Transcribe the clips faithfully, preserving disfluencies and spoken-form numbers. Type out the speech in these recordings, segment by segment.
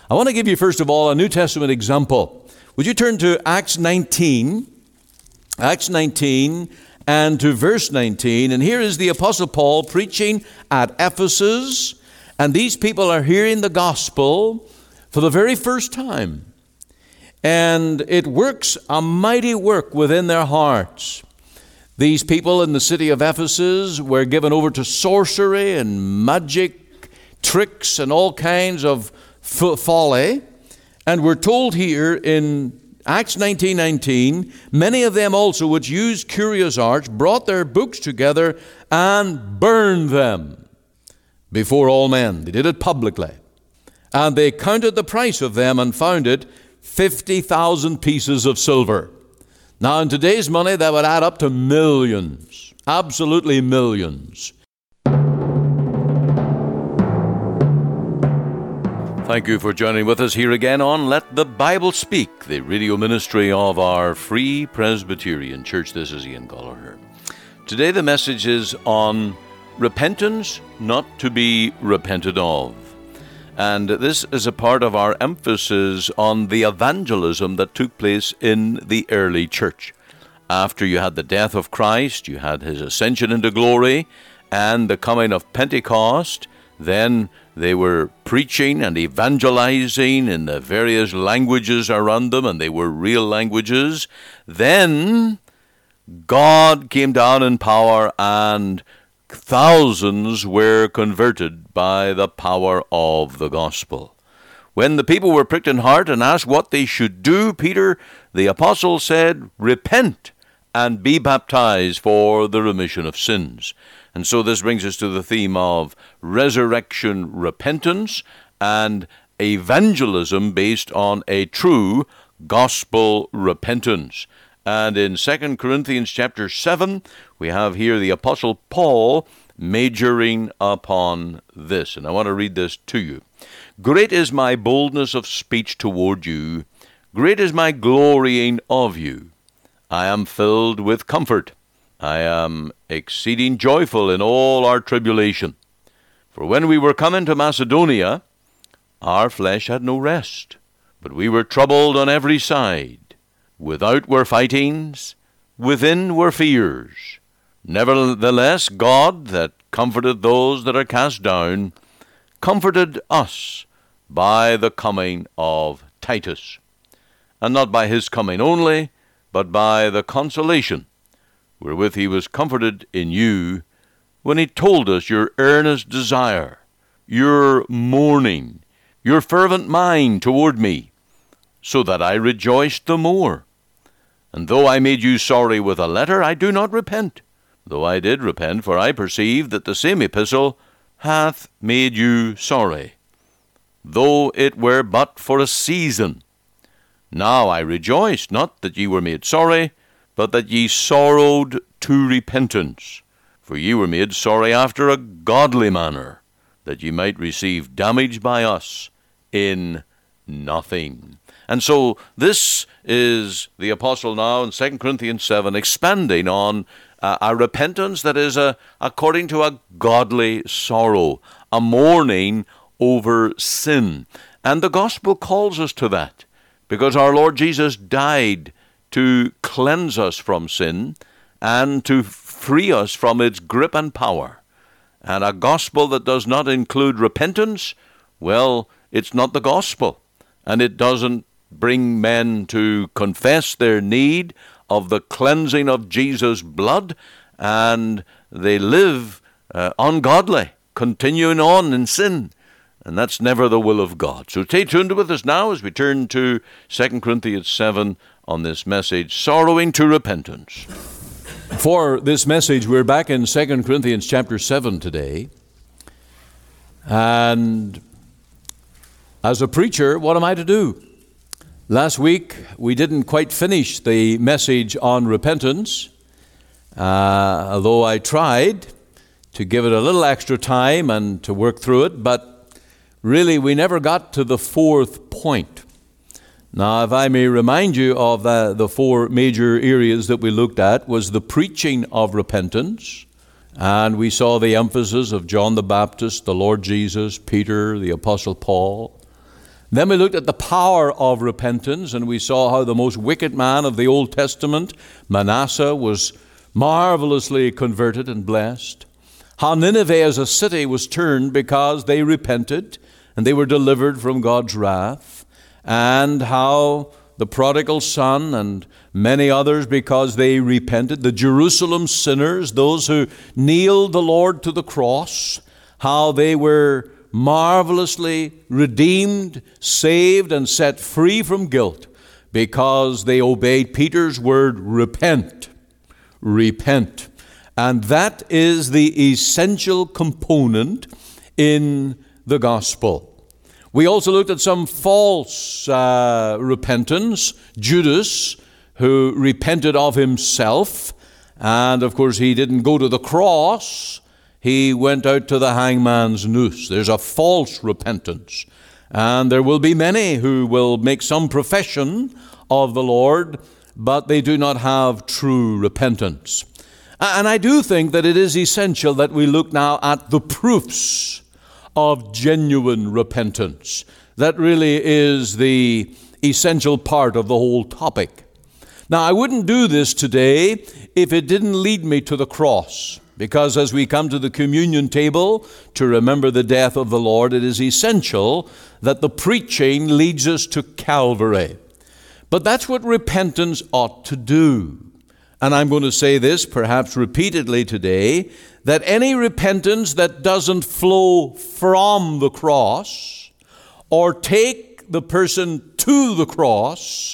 I want to give you, first of all, a New Testament example. Would you turn to Acts nineteen, Acts nineteen, and to verse nineteen. And here is the Apostle Paul preaching at Ephesus, and these people are hearing the gospel for the very first time. And it works a mighty work within their hearts. These people in the city of Ephesus were given over to sorcery and magic tricks and all kinds of folly. And we're told here in Acts nineteen nineteen, many of them also which used curious arts brought their books together and burned them before all men. They did it publicly. And they counted the price of them and found it fifty thousand pieces of silver. Now in today's money that would add up to millions, absolutely millions. Thank you for joining with us here again on Let the Bible Speak, the radio ministry of our Free Presbyterian Church. This is Ian Gallagher. Today the message is on repentance not to be repented of. And this is a part of our emphasis on the evangelism that took place in the early church. After you had the death of Christ, you had his ascension into glory, and the coming of Pentecost, then they were preaching and evangelizing in the various languages around them, and they were real languages. Then God came down in power, and thousands were converted by the power of the gospel. When the people were pricked in heart and asked what they should do, Peter, the apostle, said, "Repent and be baptized for the remission of sins." And so this brings us to the theme of resurrection repentance and evangelism based on a true gospel repentance. And in Second Corinthians chapter seven, we have here the Apostle Paul majoring upon this. And I want to read this to you. "Great is my boldness of speech toward you. Great is my glorying of you. I am filled with comfort. I am exceeding joyful in all our tribulation. For when we were come into Macedonia, our flesh had no rest, but we were troubled on every side. Without were fightings, within were fears. Nevertheless, God, that comforted those that are cast down, comforted us by the coming of Titus. And not by his coming only, but by the consolation wherewith he was comforted in you, when he told us your earnest desire, your mourning, your fervent mind toward me, so that I rejoiced the more. And though I made you sorry with a letter, I do not repent, though I did repent, for I perceive that the same epistle hath made you sorry, though it were but for a season. Now I rejoice, not that ye were made sorry, but that ye sorrowed to repentance. For ye were made sorry after a godly manner, that ye might receive damage by us in nothing." And so this is the apostle now in Second Corinthians seven expanding on uh, a repentance that is a, according to a godly sorrow, a mourning over sin. And the gospel calls us to that, because our Lord Jesus died to cleanse us from sin and to free us from its grip and power. And a gospel that does not include repentance, well, it's not the gospel. And it doesn't bring men to confess their need of the cleansing of Jesus' blood, and they live uh, ungodly, continuing on in sin. And that's never the will of God. So stay tuned with us now as we turn to Second Corinthians seven on this message, Sorrowing to Repentance. For this message, we're back in Second Corinthians chapter seven today. And as a preacher, what am I to do? Last week, we didn't quite finish the message on repentance, uh, although I tried to give it a little extra time and to work through it, but really we never got to the fourth point. Now, if I may remind you of the, the four major areas that we looked at, was the preaching of repentance, and we saw the emphasis of John the Baptist, the Lord Jesus, Peter, the Apostle Paul. Then we looked at the power of repentance, and we saw how the most wicked man of the Old Testament, Manasseh, was marvelously converted and blessed. How Nineveh as a city was turned because they repented and they were delivered from God's wrath. And how the prodigal son and many others, because they repented, the Jerusalem sinners, those who nailed the Lord to the cross, how they were marvelously redeemed, saved, and set free from guilt because they obeyed Peter's word, repent, repent. And that is the essential component in the gospel. We also looked at some false uh, repentance. Judas, who repented of himself, and of course he didn't go to the cross, he went out to the hangman's noose. There's a false repentance. And there will be many who will make some profession of the Lord, but they do not have true repentance. And I do think that it is essential that we look now at the proofs of genuine repentance. That really is the essential part of the whole topic. Now, I wouldn't do this today if it didn't lead me to the cross, because as we come to the communion table to remember the death of the Lord, it is essential that the preaching leads us to Calvary. But that's what repentance ought to do. And I'm going to say this perhaps repeatedly today, that any repentance that doesn't flow from the cross or take the person to the cross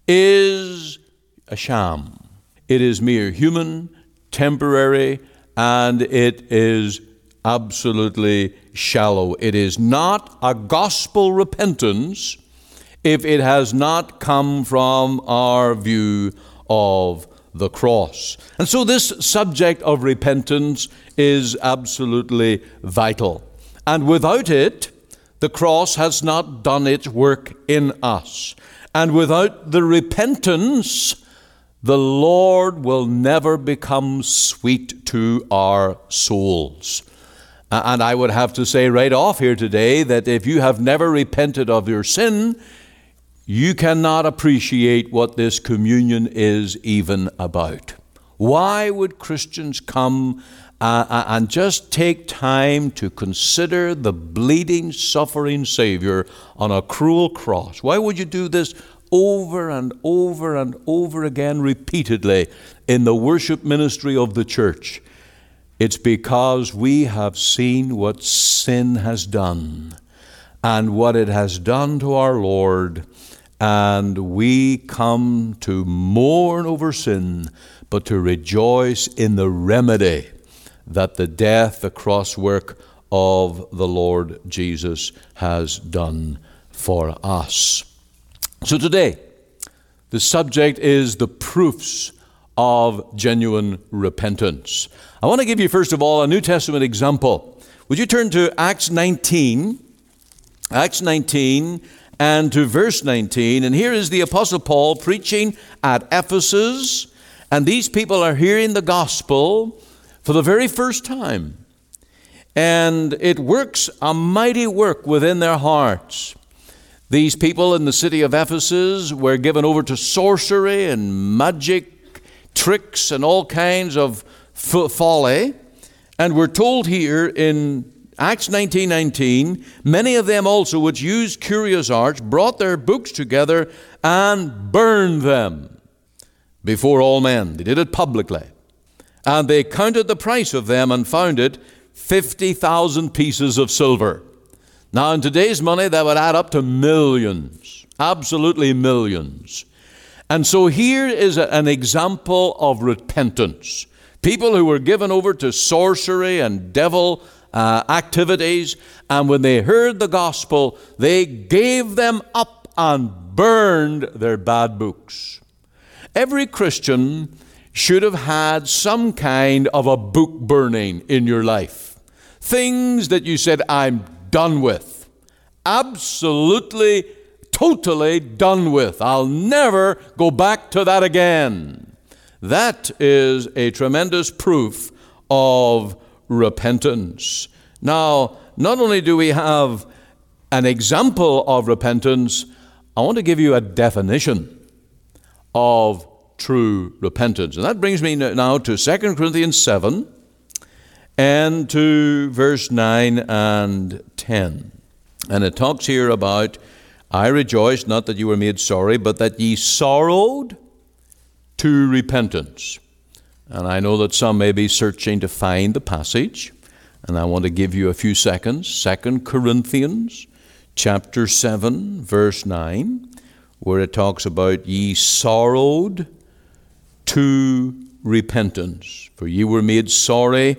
is a sham. It is mere human, temporary, and it is absolutely shallow. It is not a gospel repentance if it has not come from our view of the cross. And so this subject of repentance is absolutely vital. And without it, the cross has not done its work in us. And without the repentance, the Lord will never become sweet to our souls. And I would have to say right off here today that if you have never repented of your sin, you cannot appreciate what this communion is even about. Why would Christians come uh, and just take time to consider the bleeding, suffering Savior on a cruel cross? Why would you do this over and over and over again repeatedly in the worship ministry of the church? It's because we have seen what sin has done and what it has done to our Lord, and we come to mourn over sin, but to rejoice in the remedy that the death, the cross work of the Lord Jesus has done for us. So today, the subject is the proofs of genuine repentance. I want to give you, first of all, a New Testament example. Would you turn to Acts nineteen, Acts nineteen, and to verse nineteen. And here is the Apostle Paul preaching at Ephesus, and these people are hearing the gospel for the very first time. And it works a mighty work within their hearts. These people in the city of Ephesus were given over to sorcery and magic tricks and all kinds of folly. And we're told here in Acts nineteen nineteen, many of them also which used curious arts brought their books together and burned them before all men. They did it publicly. And they counted the price of them and found it fifty thousand pieces of silver. Now in today's money that would add up to millions, absolutely millions. And so here is a, an example of repentance. People who were given over to sorcery and devil Uh, activities, and when they heard the gospel, they gave them up and burned their bad books. Every Christian should have had some kind of a book burning in your life. Things that you said, I'm done with. Absolutely, totally done with. I'll never go back to that again. That is a tremendous proof of repentance. Now, not only do we have an example of repentance, I want to give you a definition of true repentance. And that brings me now to Second Corinthians seven and to verse nine and ten. And it talks here about, I rejoice not that you were made sorry, but that ye sorrowed to repentance. And I know that some may be searching to find the passage, and I want to give you a few seconds. Second Corinthians chapter seven, verse nine, where it talks about ye sorrowed to repentance. For ye were made sorry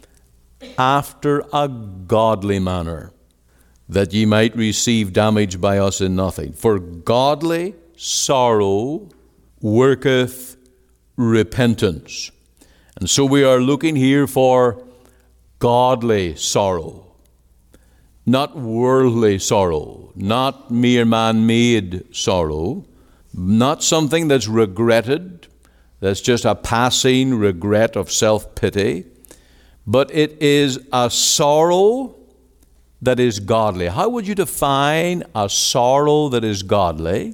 after a godly manner, that ye might receive damage by us in nothing. For godly sorrow worketh repentance. And so we are looking here for godly sorrow, not worldly sorrow, not mere man-made sorrow, not something that's regretted, that's just a passing regret of self-pity, but it is a sorrow that is godly. How would you define a sorrow that is godly?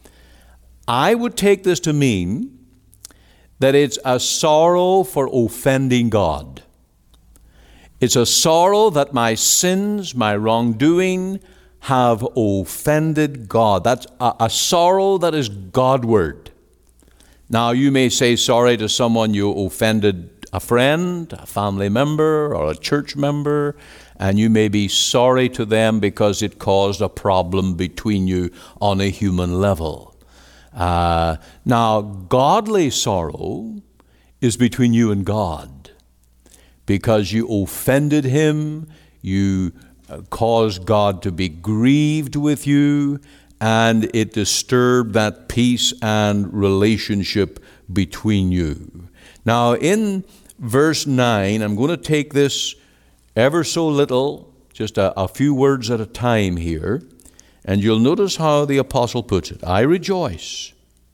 I would take this to mean that it's a sorrow for offending God. It's a sorrow that my sins, my wrongdoing, have offended God. That's a, a sorrow that is Godward. Now, you may say sorry to someone you offended, a friend, a family member, or a church member, and you may be sorry to them because it caused a problem between you on a human level. Uh, now, godly sorrow is between you and God, because you offended Him, you caused God to be grieved with you, and it disturbed that peace and relationship between you. Now, in verse nine, I'm going to take this ever so little, just a, a few words at a time here, and you'll notice how the apostle puts it. I rejoice.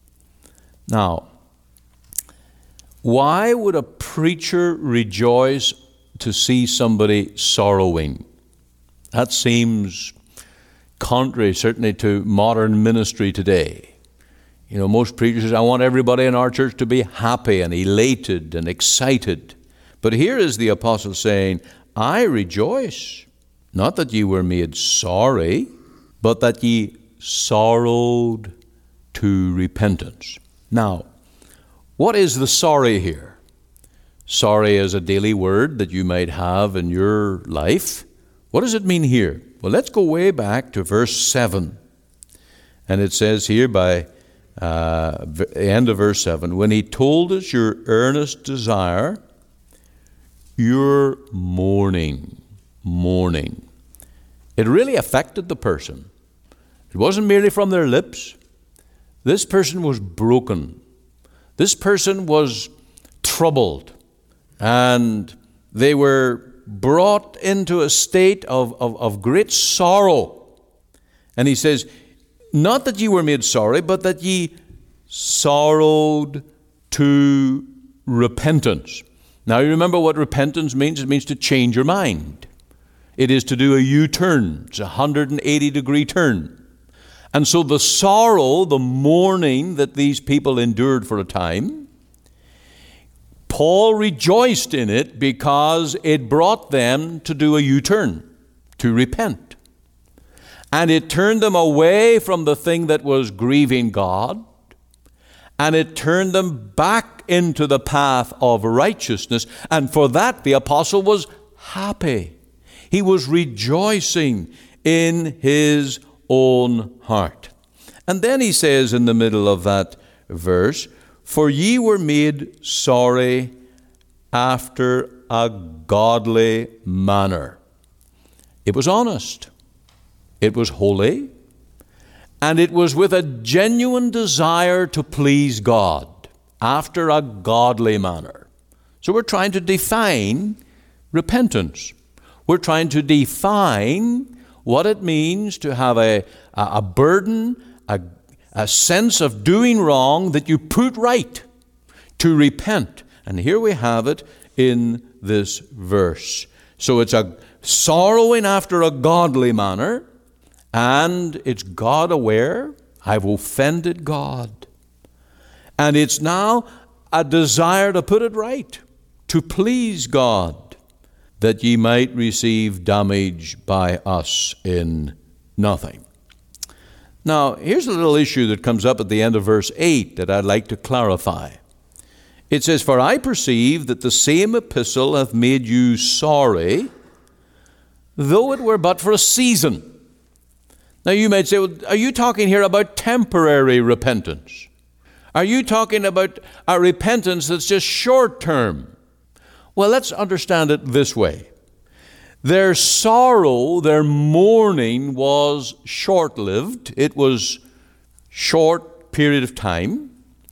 Now, why would a preacher rejoice to see somebody sorrowing? That seems contrary, certainly, to modern ministry today. You know, most preachers say, I want everybody in our church to be happy and elated and excited. But here is the apostle saying, I rejoice, not that ye were made sorry, but that ye sorrowed to repentance. Now, what is the sorry here? Sorry is a daily word that you might have in your life. What does it mean here? Well, let's go way back to verse seven. And it says here by uh, the end of verse seven, when he told us your earnest desire, your mourning, mourning. It really affected the person. It wasn't merely from their lips. This person was broken. This person was troubled. And they were brought into a state of, of, of great sorrow. And he says, not that ye were made sorry, but that ye sorrowed to repentance. Now, you remember what repentance means? It means to change your mind. It is to do a U-turn. It's a one hundred eighty degree turn. And so the sorrow, the mourning that these people endured for a time, Paul rejoiced in it because it brought them to do a U-turn, to repent. And it turned them away from the thing that was grieving God, and it turned them back into the path of righteousness. And for that, the apostle was happy. He was rejoicing in his own heart. And then he says in the middle of that verse, for ye were made sorry after a godly manner. It was honest. It was holy. And it was with a genuine desire to please God after a godly manner. So we're trying to define repentance. We're trying to define what it means to have a, a burden, a, a sense of doing wrong that you put right, to repent. And here we have it in this verse. So it's a sorrowing after a godly manner, And it's God aware. I've offended God. And it's now a desire to put it right, to please God, that ye might receive damage by us in nothing. Now, here's a little issue that comes up at the end of verse eight that I'd like to clarify. It says, "For I perceive that the same epistle hath made you sorry, though it were but for a season." Now you might say, well, are you talking here about temporary repentance? Are you talking about a repentance that's just short term? Well, let's understand it this way. Their sorrow, their mourning was short-lived. It was short period of time,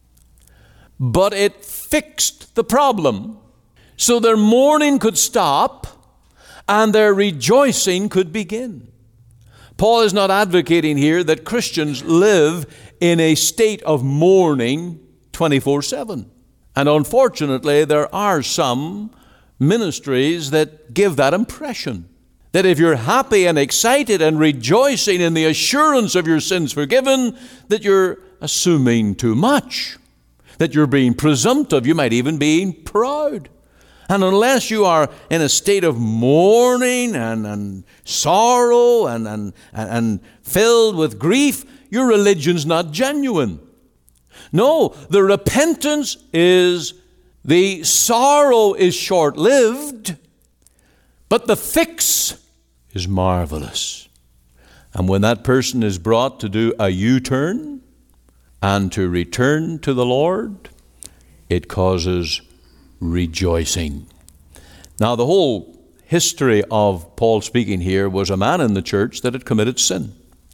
but it fixed the problem. So their mourning could stop and their rejoicing could begin. Paul is not advocating here that Christians live in a state of mourning twenty-four seven. And unfortunately, there are some ministries that give that impression. That if you're happy and excited and rejoicing in the assurance of your sins forgiven, that you're assuming too much. That you're being presumptive. You might even be proud. And unless you are in a state of mourning and, and sorrow and, and, and filled with grief, your religion's not genuine. No, the repentance is, the sorrow is short-lived, but the fix is marvelous. And when that person is brought to do a U-turn and to return to the Lord, it causes rejoicing. Now, the whole history of Paul speaking here was a man in the church that had committed sin.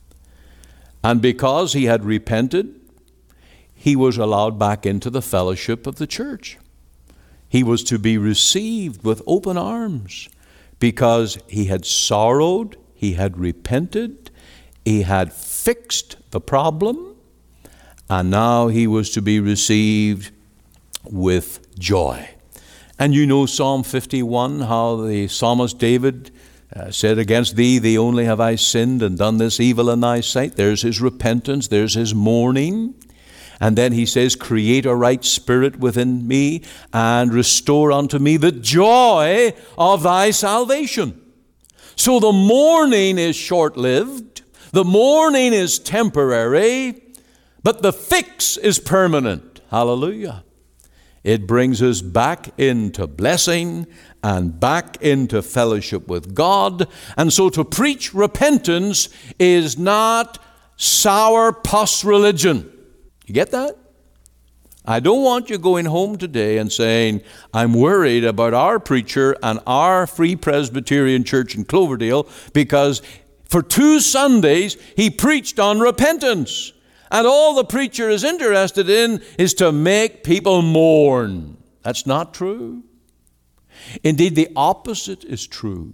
And because he had repented, he was allowed back into the fellowship of the church. He was to be received with open arms because he had sorrowed, he had repented, he had fixed the problem, and now he was to be received with joy. And you know Psalm fifty-one, how the psalmist David uh, said, "Against thee, thee only have I sinned and done this evil in thy sight." There's his repentance, there's his mourning. And then he says, "Create a right spirit within me and restore unto me the joy of thy salvation." So the mourning is short-lived, the mourning is temporary, but the fix is permanent. Hallelujah. It brings us back into blessing and back into fellowship with God. And so to preach repentance is not sour puss religion. You get that? I don't want you going home today and saying, "I'm worried about our preacher and our Free Presbyterian Church in Cloverdale because for two Sundays he preached on repentance. And all the preacher is interested in is to make people mourn." That's not true. Indeed, the opposite is true.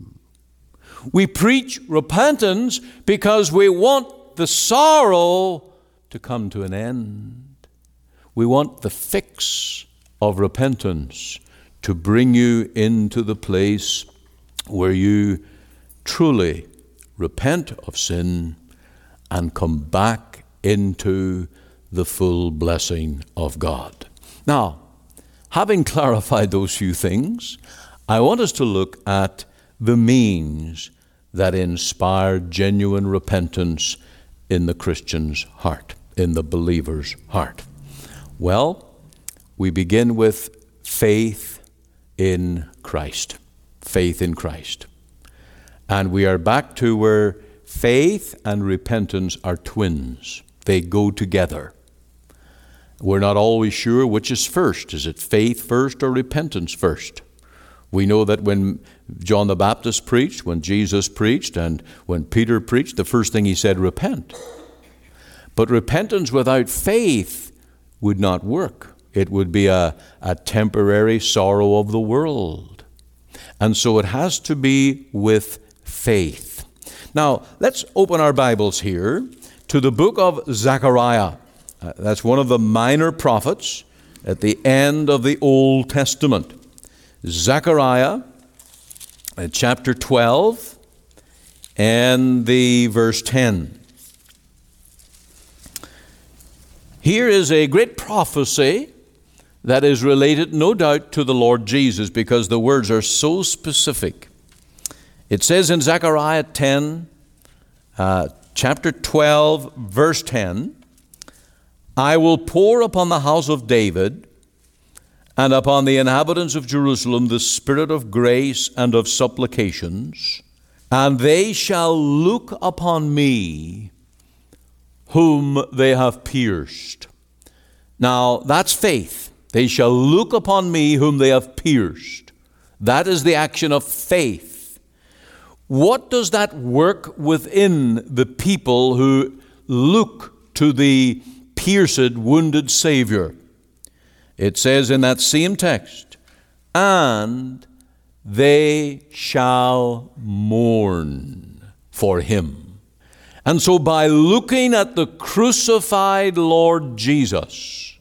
We preach repentance because we want the sorrow to come to an end. We want the fix of repentance to bring you into the place where you truly repent of sin and come back into the full blessing of God. Now, having clarified those few things, I want us to look at the means that inspire genuine repentance in the Christian's heart, in the believer's heart. Well, we begin with faith in Christ. Faith in Christ. And we are back to where faith and repentance are twins. They go together. We're not always sure which is first. Is it faith first or repentance first? We know that when John the Baptist preached, when Jesus preached, and when Peter preached, the first thing he said, repent. But repentance without faith would not work. It would be a, a temporary sorrow of the world. And so it has to be with faith. Now, let's open our Bibles here to the book of Zechariah. Uh, that's one of the minor prophets at the end of the Old Testament. Zechariah, uh, chapter twelve, and the verse ten. Here is a great prophecy that is related, no doubt, to the Lord Jesus, because the words are so specific. It says in Zechariah ten, uh, chapter twelve, verse ten, I will pour upon the house of David and upon the inhabitants of Jerusalem the spirit of grace and of supplications, and they shall look upon me whom they have pierced. Now, that's faith. They shall look upon me whom they have pierced. That is the action of faith. What does that work within the people who look to the pierced, wounded Savior? It says in that same text, and they shall mourn for him. And so by looking at the crucified Lord Jesus,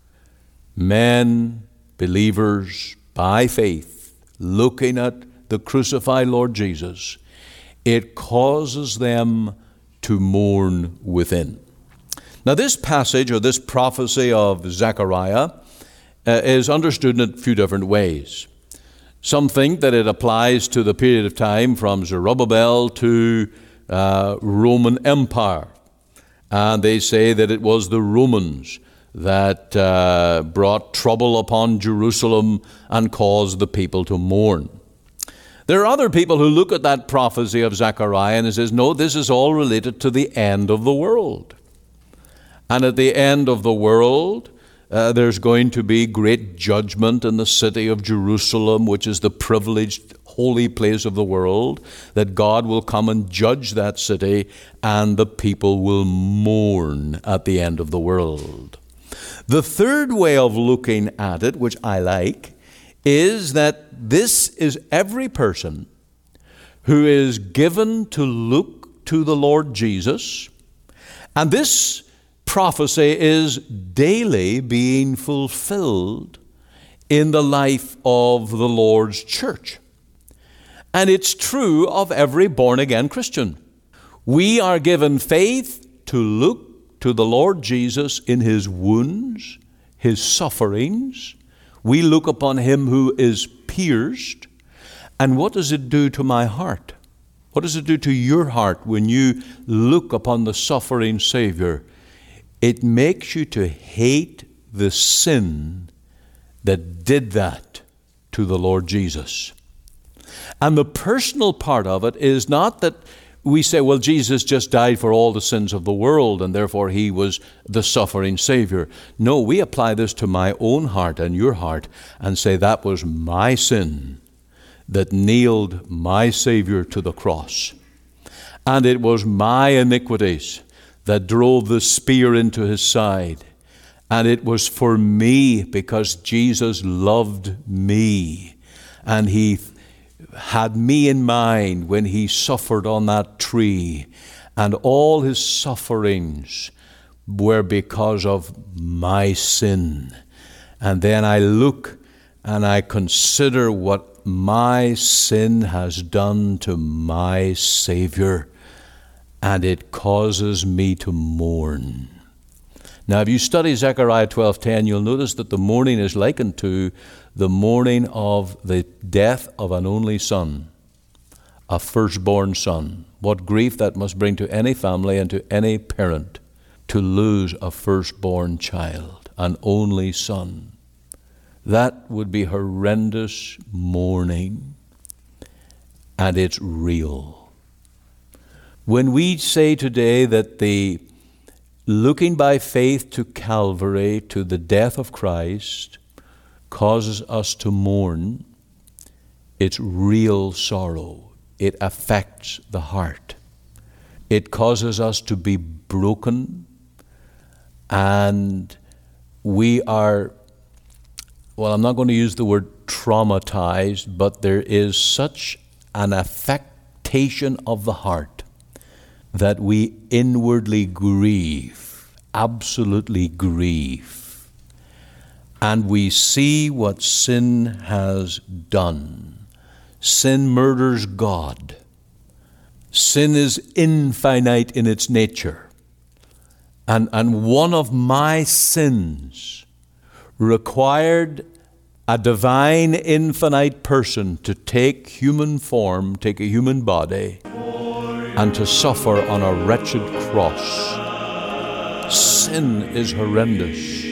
men, believers, by faith, looking at the crucified Lord Jesus, it causes them to mourn within. Now this passage, or this prophecy of Zechariah, uh, is understood in a few different ways. Some think that it applies to the period of time from Zerubbabel to uh, Roman Empire. And they say that it was the Romans that uh, brought trouble upon Jerusalem and caused the people to mourn. There are other people who look at that prophecy of Zechariah and says, no, this is all related to the end of the world. And at the end of the world, uh, there's going to be great judgment in the city of Jerusalem, which is the privileged holy place of the world, that God will come and judge that city, and the people will mourn at the end of the world. The third way of looking at it, which I like, is that this is every person who is given to look to the Lord Jesus, and this prophecy is daily being fulfilled in the life of the Lord's church. And it's true of every born-again Christian. We are given faith to look to the Lord Jesus in his wounds, his sufferings. We look upon him who is pierced. And what does it do to my heart? What does it do to your heart when you look upon the suffering Savior? It makes you to hate the sin that did that to the Lord Jesus. And the personal part of it is not that we say, well, Jesus just died for all the sins of the world, and therefore he was the suffering Savior. No, we apply this to my own heart and your heart and say that was my sin that nailed my Savior to the cross. And it was my iniquities that drove the spear into his side. And it was for me, because Jesus loved me, and he had me in mind when he suffered on that tree, and all his sufferings were because of my sin. And then I look and I consider what my sin has done to my Savior, and it causes me to mourn. Now, if you study Zechariah twelve ten, you'll notice that the mourning is likened to the mourning of the death of an only son, a firstborn son. What grief that must bring to any family and to any parent to lose a firstborn child, an only son. That would be horrendous mourning, and it's real. When we say today that the looking by faith to Calvary, to the death of Christ, causes us to mourn, it's real sorrow. It affects the heart. It causes us to be broken, and we are, well, I'm not going to use the word traumatized, but there is such an affectation of the heart that we inwardly grieve, absolutely grieve. And we see what sin has done. Sin murders God. Sin is infinite in its nature. And, and one of my sins required a divine, infinite person to take human form, take a human body, and to suffer on a wretched cross. Sin is horrendous.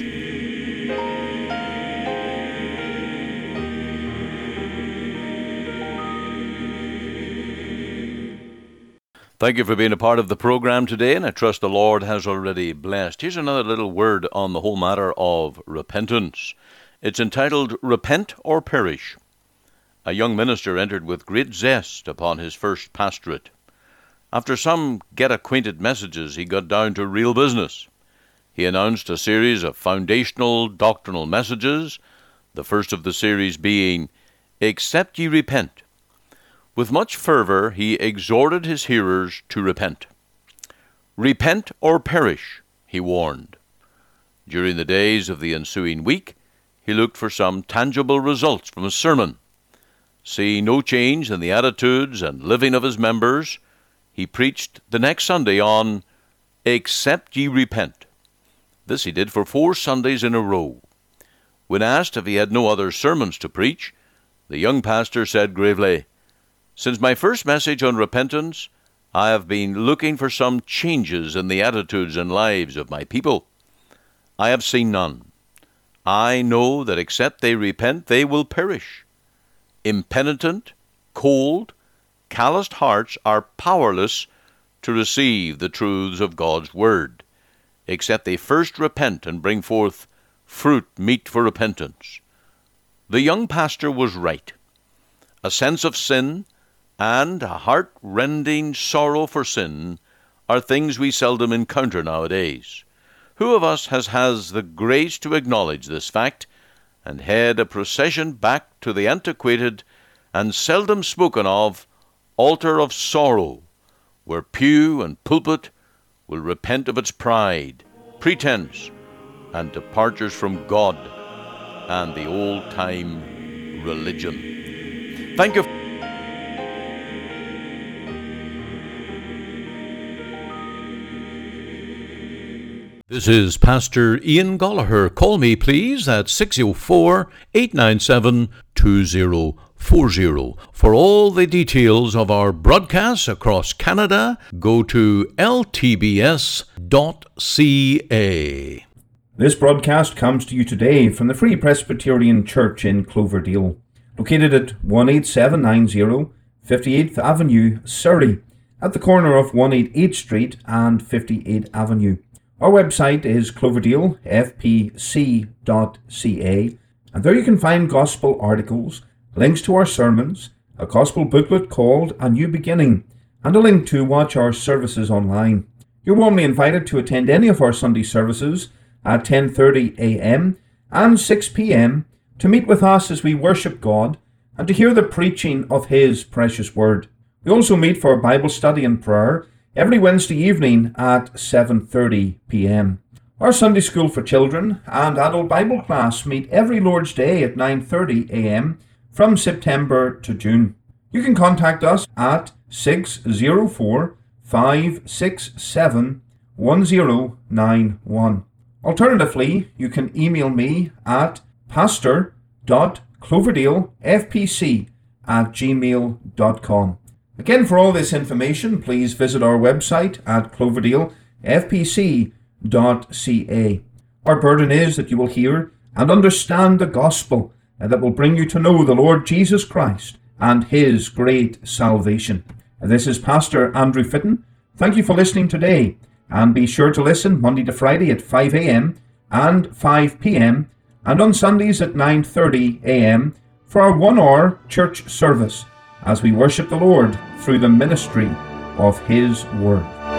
Thank you for being a part of the program today, and I trust the Lord has already blessed. Here's another little word on the whole matter of repentance. It's entitled, Repent or Perish. A young minister entered with great zest upon his first pastorate. After some get-acquainted messages, he got down to real business. He announced a series of foundational doctrinal messages, the first of the series being, Except ye repent. With much fervor, he exhorted his hearers to repent. Repent or perish, he warned. During the days of the ensuing week, he looked for some tangible results from his sermon. Seeing no change in the attitudes and living of his members, he preached the next Sunday on, Except ye repent. This he did for four Sundays in a row. When asked if he had no other sermons to preach, the young pastor said gravely, Since my first message on repentance, I have been looking for some changes in the attitudes and lives of my people. I have seen none. I know that except they repent, they will perish. Impenitent, cold, calloused hearts are powerless to receive the truths of God's Word, except they first repent and bring forth fruit meet for repentance. The young pastor was right. A sense of sin and a heart-rending sorrow for sin are things we seldom encounter nowadays. Who of us has has the grace to acknowledge this fact and head a procession back to the antiquated and seldom spoken of altar of sorrow, where pew and pulpit will repent of its pride, pretense, and departures from God and the old-time religion? Thank you. This is Pastor Ian Gallagher. Call me, please, at six oh four, eight nine seven, two oh four oh. For all the details of our broadcasts across Canada, go to L T B S dot C A. This broadcast comes to you today from the Free Presbyterian Church in Cloverdale, located at one eight seven nine zero fifty-eighth Avenue, Surrey, at the corner of one eighty-eighth Street and fifty-eighth Avenue. Our website is cloverdale f p c dot c a, and there you can find gospel articles, links to our sermons, a gospel booklet called A New Beginning, and a link to watch our services online. You're warmly invited to attend any of our Sunday services at ten thirty a m and six p m to meet with us as we worship God and to hear the preaching of His precious Word. We also meet for Bible study and prayer every Wednesday evening at seven thirty p m Our Sunday School for Children and Adult Bible class meet every Lord's Day at nine thirty a m from September to June. You can contact us at six oh four, five six seven, one oh nine one. Alternatively, you can email me at pastor dot cloverdale f p c at gmail dot com. Again, for all this information, please visit our website at cloverdale f p c dot c a. Our burden is that you will hear and understand the gospel and that will bring you to know the Lord Jesus Christ and His great salvation. And this is Pastor Andrew Fitton. Thank you for listening today, and be sure to listen Monday to Friday at five a m and five p m and on Sundays at nine thirty a m for our one-hour church service as we worship the Lord through the ministry of His Word.